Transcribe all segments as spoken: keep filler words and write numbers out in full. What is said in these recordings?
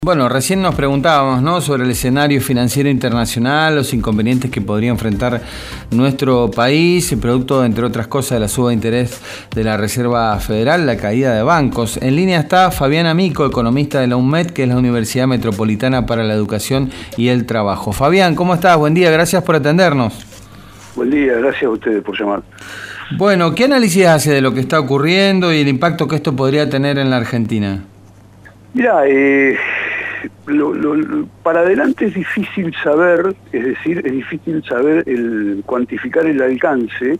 Bueno, recién nos preguntábamos, ¿no?, sobre el escenario financiero internacional, los inconvenientes que podría enfrentar nuestro país, producto, entre otras cosas, de la suba de interés de la Reserva Federal, la caída de bancos. En línea está Fabián Amico, economista de la UNMED, que es la Universidad Metropolitana para la Educación y el Trabajo. Fabián, ¿cómo estás? Buen día, gracias por atendernos. Buen día, gracias a ustedes por llamar. Bueno, ¿qué análisis hace de lo que está ocurriendo y el impacto que esto podría tener en la Argentina? Mirá, eh, lo, lo, lo, para adelante es difícil saber, es decir, es difícil saber el cuantificar el alcance,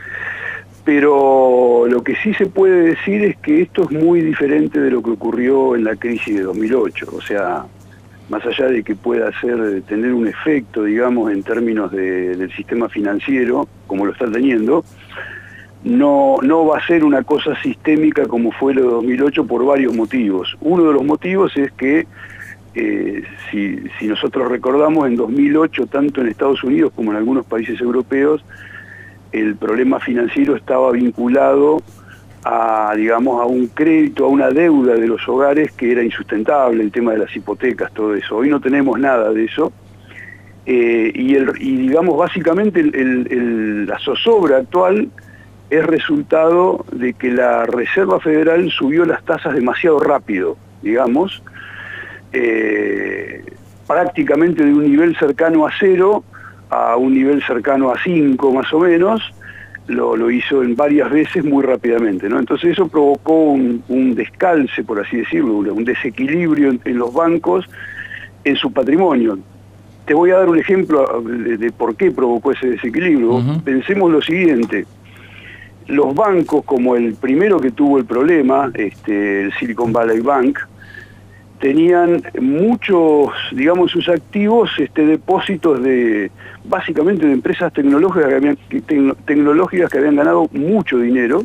pero lo que sí se puede decir es que esto es muy diferente de lo que ocurrió en la crisis de dos mil ocho, o sea, más allá de que pueda ser, tener un efecto, digamos, en términos de, del sistema financiero, como lo está teniendo, No, no va a ser una cosa sistémica como fue lo de dos mil ocho por varios motivos. Uno de los motivos es que, eh, si, si nosotros recordamos, en dos mil ocho, tanto en Estados Unidos como en algunos países europeos, el problema financiero estaba vinculado a, digamos, a un crédito, a una deuda de los hogares que era insustentable, el tema de las hipotecas, todo eso. Hoy no tenemos nada de eso. Eh, y, el, y, digamos, básicamente el, el, el, la zozobra actual es resultado de que la Reserva Federal subió las tasas demasiado rápido, digamos, eh, prácticamente de un nivel cercano a cero a un nivel cercano a cinco más o menos, lo, lo hizo en varias veces muy rápidamente, ¿no? Entonces eso provocó un, un descalce, por así decirlo, un desequilibrio en, en los bancos en su patrimonio. Te voy a dar un ejemplo de, de por qué provocó ese desequilibrio. Uh-huh. Pensemos lo siguiente. Los bancos, como el primero que tuvo el problema, este, el Silicon Valley Bank, tenían muchos, digamos, sus activos, este, depósitos de, básicamente de empresas tecnológicas que habían, tecno, tecnológicas que habían ganado mucho dinero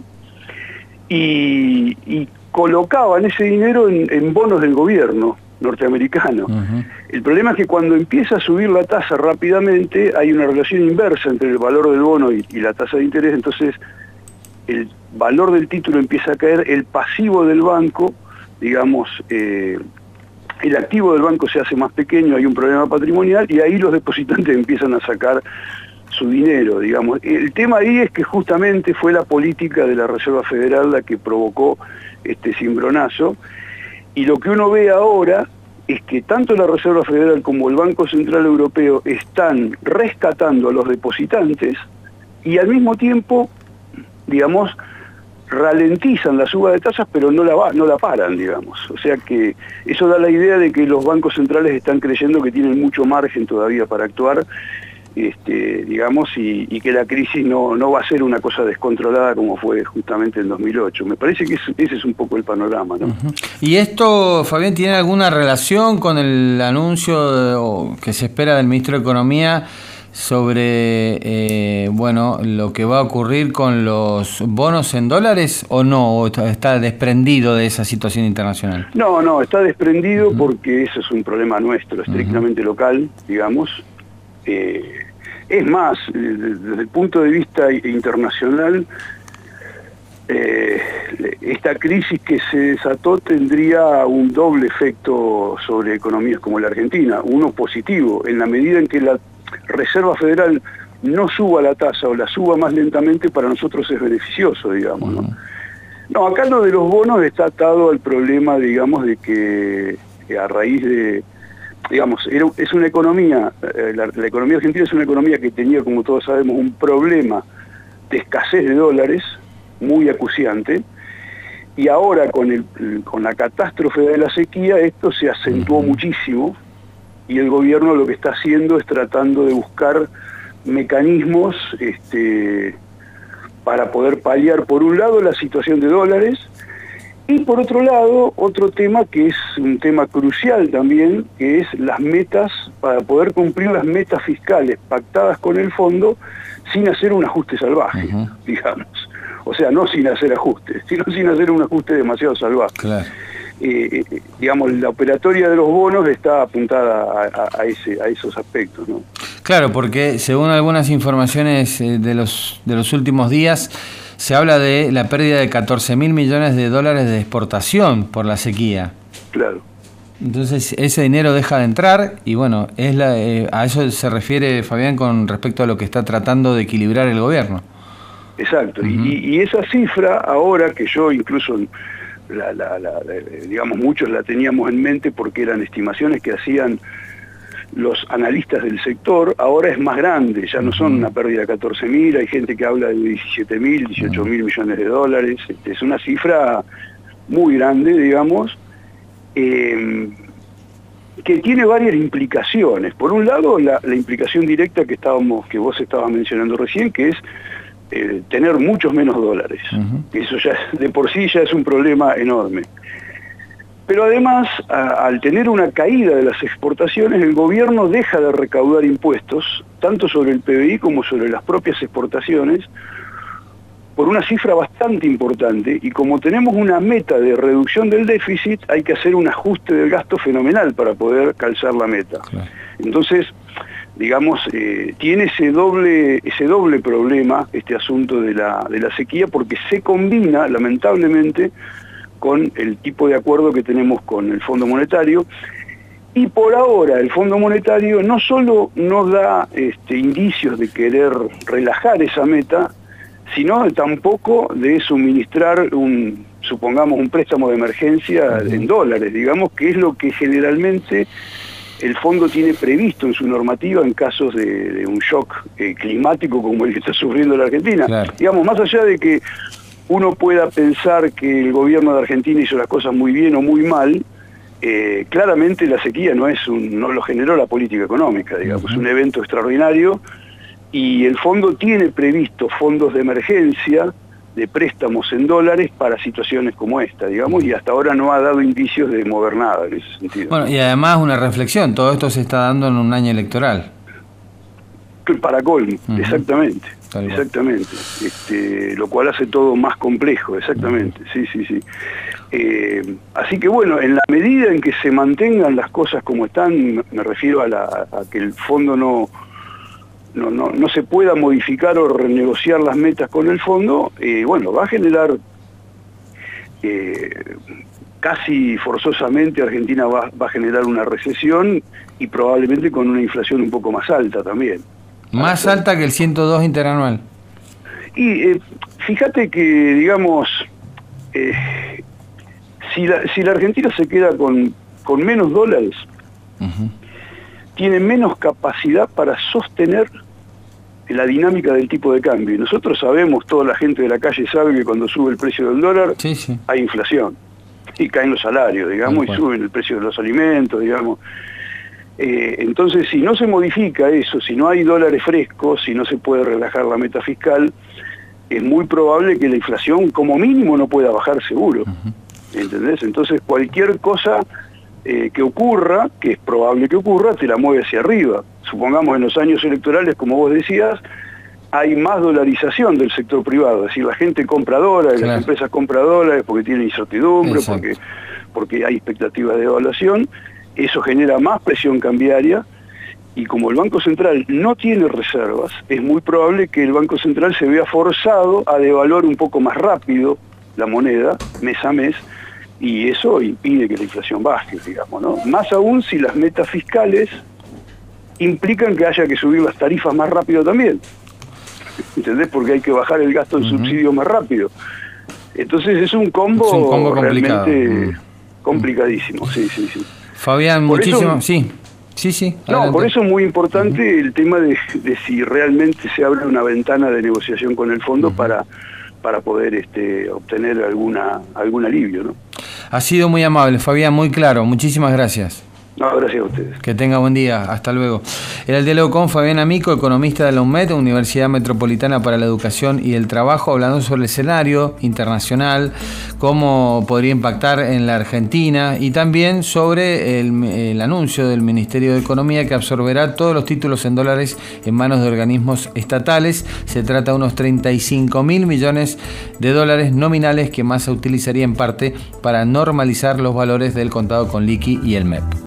y, y colocaban ese dinero en, en bonos del gobierno norteamericano. Uh-huh. El problema es que cuando empieza a subir la tasa rápidamente, hay una relación inversa entre el valor del bono y, y la tasa de interés, entonces el valor del título empieza a caer, el pasivo del banco, digamos, eh, el activo del banco se hace más pequeño, hay un problema patrimonial y ahí los depositantes empiezan a sacar su dinero, digamos. El tema ahí es que justamente fue la política de la Reserva Federal la que provocó este cimbronazo, y lo que uno ve ahora es que tanto la Reserva Federal como el Banco Central Europeo están rescatando a los depositantes y al mismo tiempo, digamos, ralentizan la suba de tasas, pero no la, va, no la paran, digamos. O sea que eso da la idea de que los bancos centrales están creyendo que tienen mucho margen todavía para actuar, este, digamos, y, y que la crisis no, no va a ser una cosa descontrolada como fue justamente en dos mil ocho. Me parece que es, ese es un poco el panorama, ¿no? Uh-huh. ¿Y esto, Fabián, tiene alguna relación con el anuncio de, o, que se espera del Ministro de Economía sobre eh, bueno, lo que va a ocurrir con los bonos en dólares, o no, o está desprendido de esa situación internacional? No, no, está desprendido uh-huh. porque eso es un problema nuestro, estrictamente uh-huh. local, digamos. Eh, es más, desde el punto de vista internacional, eh, esta crisis que se desató tendría un doble efecto sobre economías como la Argentina, uno positivo, en la medida en que la Reserva Federal no suba la tasa o la suba más lentamente, para nosotros es beneficioso, digamos, ¿no? No, acá lo de los bonos está atado al problema, digamos, de que, que a raíz de, digamos, era, es una economía, la, la economía argentina es una economía que tenía, como todos sabemos, un problema de escasez de dólares muy acuciante, y ahora con, el, con la catástrofe de la sequía esto se acentuó uh-huh. muchísimo. Y el gobierno lo que está haciendo es tratando de buscar mecanismos este, para poder paliar, por un lado, la situación de dólares, y por otro lado, otro tema que es un tema crucial también, que es las metas, para poder cumplir las metas fiscales pactadas con el fondo sin hacer un ajuste salvaje, uh-huh. digamos. O sea, no sin hacer ajustes, sino sin hacer un ajuste demasiado salvaje. Claro. Eh, eh, digamos, la operatoria de los bonos está apuntada a, a, a, ese, a esos aspectos, ¿no? Claro, porque según algunas informaciones de los, de los últimos días, se habla de la pérdida de catorce mil millones de dólares de exportación por la sequía. Claro. Entonces ese dinero deja de entrar y bueno, es la, eh, a eso se refiere Fabián con respecto a lo que está tratando de equilibrar el gobierno. Exacto, uh-huh. y, y esa cifra ahora que yo incluso, la, la, la, digamos, muchos la teníamos en mente porque eran estimaciones que hacían los analistas del sector, ahora es más grande, ya no son una pérdida de catorce mil, hay gente que habla de diecisiete mil, dieciocho mil millones de dólares, este, es una cifra muy grande, digamos, eh, que tiene varias implicaciones. Por un lado, la, la implicación directa que estábamos, que vos estabas mencionando recién, que es eh, tener muchos menos dólares. Uh-huh. Eso ya de por sí ya es un problema enorme. Pero además, a, al tener una caída de las exportaciones, el gobierno deja de recaudar impuestos, tanto sobre el P B I como sobre las propias exportaciones, por una cifra bastante importante, y como tenemos una meta de reducción del déficit, hay que hacer un ajuste del gasto fenomenal para poder calzar la meta. Claro. Entonces, digamos, eh, tiene ese doble, ese doble problema, este asunto de la, de la sequía, porque se combina, lamentablemente, con el tipo de acuerdo que tenemos con el Fondo Monetario, y por ahora el Fondo Monetario no solo no da este, indicios de querer relajar esa meta, sino tampoco de suministrar un, supongamos, un préstamo de emergencia en dólares, digamos, que es lo que generalmente el fondo tiene previsto en su normativa en casos de, de un shock eh, climático como el que está sufriendo la Argentina. Claro. Digamos, más allá de que uno pueda pensar que el gobierno de Argentina hizo las cosas muy bien o muy mal, eh, claramente la sequía no es un, no lo generó la política económica, digamos, uh-huh. es un evento extraordinario. Y el fondo tiene previsto fondos de emergencia, de préstamos en dólares para situaciones como esta, digamos, y hasta ahora no ha dado indicios de mover nada en ese sentido. Bueno, y además una reflexión, todo esto se está dando en un año electoral. Para colmo, uh-huh. exactamente, exactamente, este, lo cual hace todo más complejo, exactamente, uh-huh. sí, sí, sí. Eh, así que bueno, en la medida en que se mantengan las cosas como están, me refiero a, la, a que el fondo no... No, no, no se pueda modificar o renegociar las metas con el fondo, eh, bueno, va a generar eh, casi forzosamente Argentina va, va a generar una recesión y probablemente con una inflación un poco más alta también. Más Hasta, alta que el ciento dos interanual. Y eh, fíjate que, digamos, eh, si, la, si la Argentina se queda con, con menos dólares, uh-huh. tiene menos capacidad para sostener la dinámica del tipo de cambio. Y nosotros sabemos, toda la gente de la calle sabe que cuando sube el precio del dólar sí, sí. hay inflación. Y caen los salarios, digamos, y suben el precio de los alimentos, digamos. Eh, entonces, si no se modifica eso, si no hay dólares frescos, si no se puede relajar la meta fiscal, es muy probable que la inflación, como mínimo, no pueda bajar seguro. Uh-huh. ¿Entendés? Entonces, cualquier cosa Eh, que ocurra, que es probable que ocurra, te la mueve hacia arriba. Supongamos en los años electorales, como vos decías, hay más dolarización del sector privado, es decir, la gente compra dólares, claro. las empresas compran dólares porque tienen incertidumbre, porque, porque hay expectativas de devaluación, eso genera más presión cambiaria, y como el Banco Central no tiene reservas, es muy probable que el Banco Central se vea forzado a devaluar un poco más rápido la moneda, mes a mes, y eso impide que la inflación baje, digamos, ¿no? Más aún si las metas fiscales implican que haya que subir las tarifas más rápido también, ¿entendés? Porque hay que bajar el gasto en uh-huh. subsidios más rápido. Entonces es un combo, es un combo realmente uh-huh. complicadísimo, sí, sí, sí. Fabián, por muchísimo, eso, sí, sí, sí. Adelante. No, por eso es muy importante uh-huh. el tema de, de si realmente se abre una ventana de negociación con el fondo uh-huh. para para poder este, obtener alguna algún alivio, ¿no? Ha sido muy amable, Fabián, muy claro. Muchísimas gracias. No, gracias a ustedes. Que tenga buen día. Hasta luego. Era el diálogo con Fabián Amico, economista de la UNMED, Universidad Metropolitana para la Educación y el Trabajo, hablando sobre el escenario internacional, cómo podría impactar en la Argentina y también sobre el, el anuncio del Ministerio de Economía que absorberá todos los títulos en dólares en manos de organismos estatales. Se trata de unos treinta y cinco mil millones de dólares nominales que Massa utilizaría en parte para normalizar los valores del contado con liqui y el M E P.